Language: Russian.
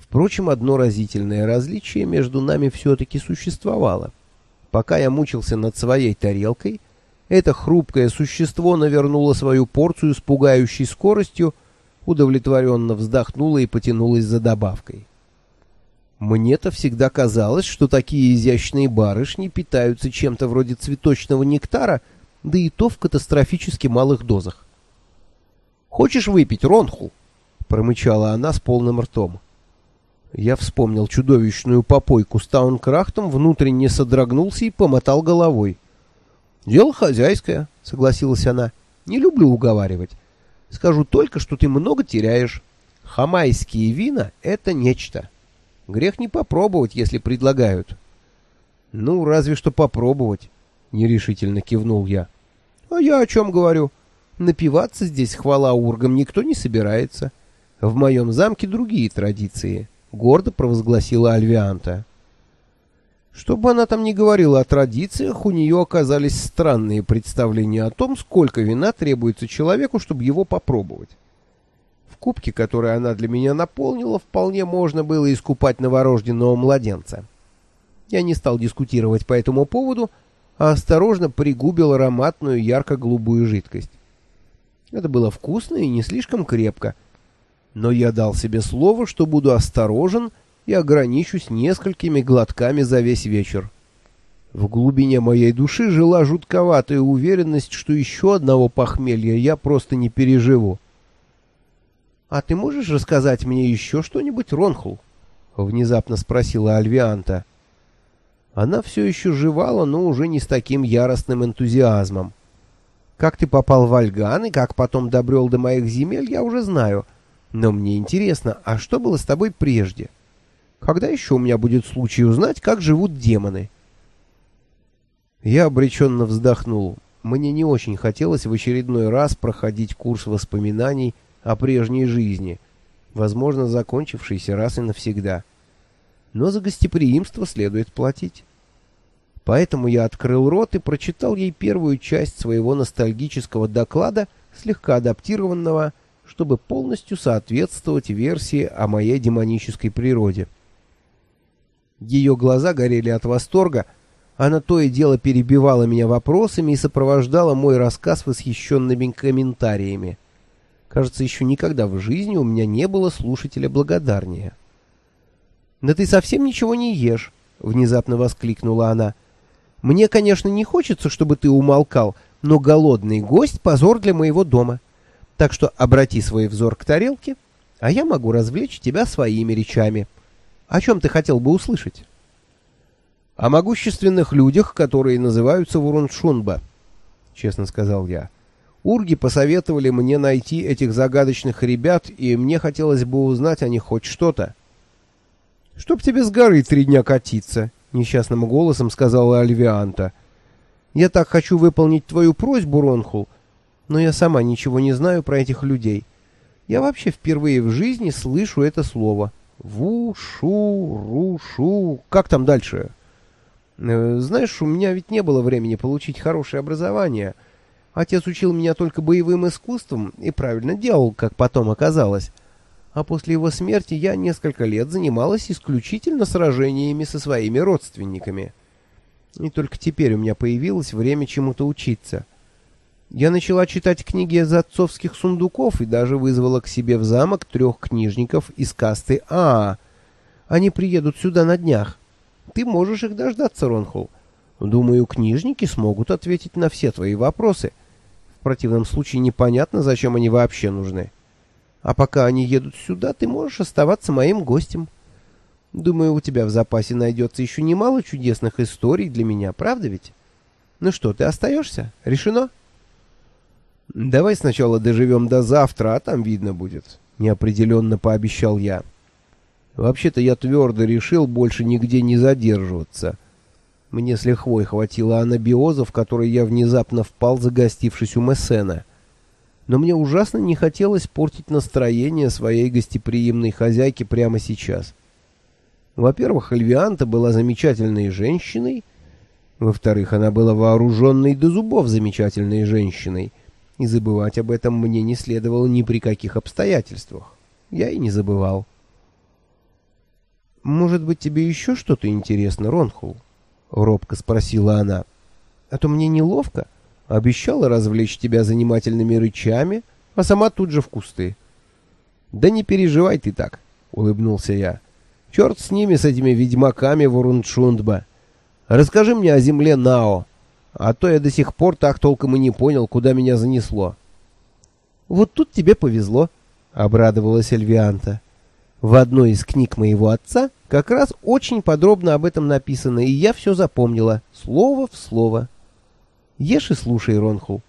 Впрочем, одно разительное различие между нами все-таки существовало. Пока я мучился над своей тарелкой, это хрупкое существо навернуло свою порцию с пугающей скоростью, удовлетворенно вздохнуло и потянулось за добавкой. Мне-то всегда казалось, что такие изящные барышни питаются чем-то вроде цветочного нектара, да и то в катастрофически малых дозах. «Хочешь выпить, Ронхул?» — промычала она с полным ртом. Я вспомнил чудовищную попойку с Таункрахтом, внутренне содрогнулся и помотал головой. «Дело хозяйское», — согласилась она. «Не люблю уговаривать. Скажу только, что ты много теряешь. Хамайские вина — это нечто. Грех не попробовать, если предлагают». «Ну, разве что попробовать», — нерешительно кивнул я. «А я о чем говорю? Напиваться здесь, хвала ургам, никто не собирается. В моем замке другие традиции», — гордо провозгласила Альвианта. Что бы она там ни говорила о традициях, у нее оказались странные представления о том, сколько вина требуется человеку, чтобы его попробовать. В кубке, который она для меня наполнила, вполне можно было искупать новорожденного младенца. Я не стал дискутировать по этому поводу, а осторожно пригубил ароматную ярко-голубую жидкость. Это было вкусно и не слишком крепко, но я дал себе слово, что буду осторожен и ограничусь несколькими глотками за весь вечер. В глубине моей души жила жутковатая уверенность, что еще одного похмелья я просто не переживу. «А ты можешь рассказать мне еще что-нибудь, Ронхул?» — внезапно спросила Альвианта. Она все еще жевала, но уже не с таким яростным энтузиазмом. «Как ты попал в Альган и как потом добрел до моих земель, я уже знаю. Но мне интересно, а что было с тобой прежде? Когда еще у меня будет случай узнать, как живут демоны?» Я обреченно вздохнул. Мне не очень хотелось в очередной раз проходить курс воспоминаний о прежней жизни, возможно, закончившейся раз и навсегда. Но за гостеприимство следует платить. Поэтому я открыл рот и прочитал ей первую часть своего ностальгического доклада, слегка адаптированного, чтобы полностью соответствовать версии о моей демонической природе. Ее глаза горели от восторга, она то и дело перебивала меня вопросами и сопровождала мой рассказ восхищенными комментариями. Кажется, еще никогда в жизни у меня не было слушателя благодарнее. «Да ты совсем ничего не ешь!» — внезапно воскликнула она. «Мне, конечно, не хочется, чтобы ты умолкал, но голодный гость — позор для моего дома. Так что обрати свой взор к тарелке, а я могу развлечь тебя своими речами. О чем ты хотел бы услышать?» «О могущественных людях, которые называются Вуруншунба», — честно сказал я. «Урги посоветовали мне найти этих загадочных ребят, и мне хотелось бы узнать о них хоть что-то». «Чтоб тебе с горы 3 дня катиться», — несчастным голосом сказала Альвианта. «Я так хочу выполнить твою просьбу, Ронхул, но я сама ничего не знаю про этих людей. Я вообще впервые в жизни слышу это слово. Ву-шу-ру-шу. Как там дальше? Знаешь, у меня ведь не было времени получить хорошее образование. Отец учил меня только боевым искусствам и правильно делал, как потом оказалось. А после его смерти я несколько лет занималась исключительно сражениями со своими родственниками. И только теперь у меня появилось время чему-то учиться. Я начала читать книги из отцовских сундуков и даже вызвала к себе в замок 3 книжников из касты Аа. Они приедут сюда на днях. Ты можешь их дождаться, Ронхул. Думаю, книжники смогут ответить на все твои вопросы. В противном случае непонятно, зачем они вообще нужны. А пока они едут сюда, ты можешь оставаться моим гостем. Думаю, у тебя в запасе найдется еще немало чудесных историй для меня, правда ведь? Ну что, ты остаешься? Решено?» «Давай сначала доживем до завтра, а там видно будет», — неопределенно пообещал я. «Вообще-то я твердо решил больше нигде не задерживаться. Мне с лихвой хватило анабиоза, в который я внезапно впал, загостившись у Мессена. Но мне ужасно не хотелось портить настроение своей гостеприимной хозяйки прямо сейчас. Во-первых, Альвианта была замечательной женщиной. Во-вторых, она была вооруженной до зубов замечательной женщиной. И забывать об этом мне не следовало ни при каких обстоятельствах. Я и не забывал. «Может быть, тебе еще что-то интересно, Ронхул?» — робко спросила она. «А то мне неловко. Обещала развлечь тебя занимательными рычами, а сама тут же в кусты». «Да не переживай ты так», — улыбнулся я. «Черт с ними, с этими ведьмаками Вурунчундба. Расскажи мне о земле Нао, а то я до сих пор так толком и не понял, куда меня занесло». «Вот тут тебе повезло», — обрадовалась Эльвианта. «В одной из книг моего отца как раз очень подробно об этом написано, и я все запомнила, слово в слово. Ешь и слушай, Ронхул.